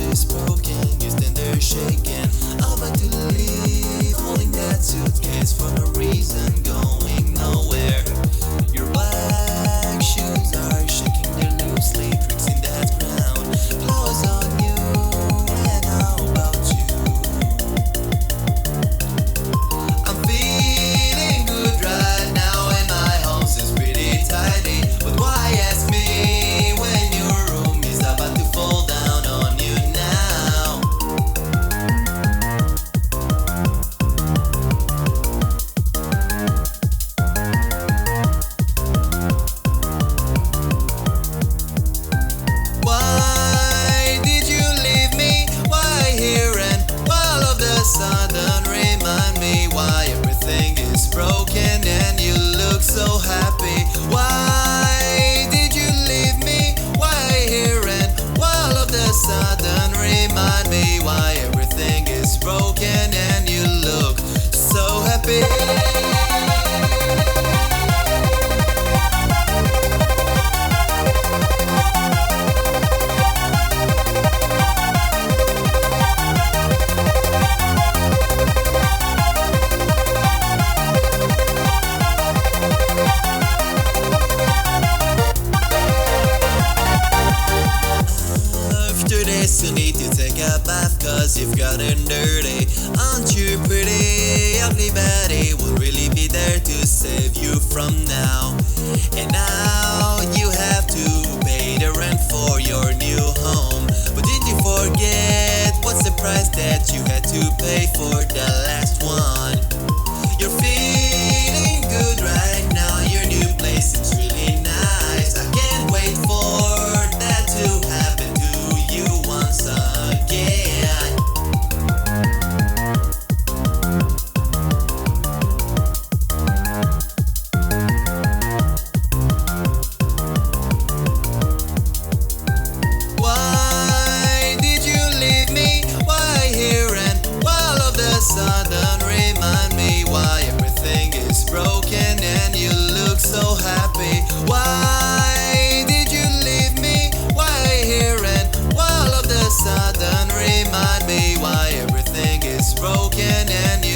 is broken, you stand there shaking. About to leave, holding that suitcase for no reason, going nowhere. Your black shoes are shaking there loosely, tricks in that ground. Flowers on you, and how about you? I'm feeling good right now, and my house is pretty tidy. But why ask me when your room is about to fall down on you now? Why did you leave me? Why here and all of the sudden remind me why everything is broken and you look so happy? Why did you leave me? Why here and all of the sudden remind me why everything is broken and you look so happy? After this you need to take a bath cause you've gotten dirty. Aren't you pretty? Ugly Betty will really be there to save you from now. And now you have to pay the rent for your new home. But did you forget what's the price that you had to pay for the last one? You're feeling good right now, your new place is really nice. I can't wait for that to happen to you once again. Why did you leave me? Why here and all of the sudden remind me why everything is broken and you look so happy? Why did you leave me? Why here and all of the sudden remind me why everything is broken and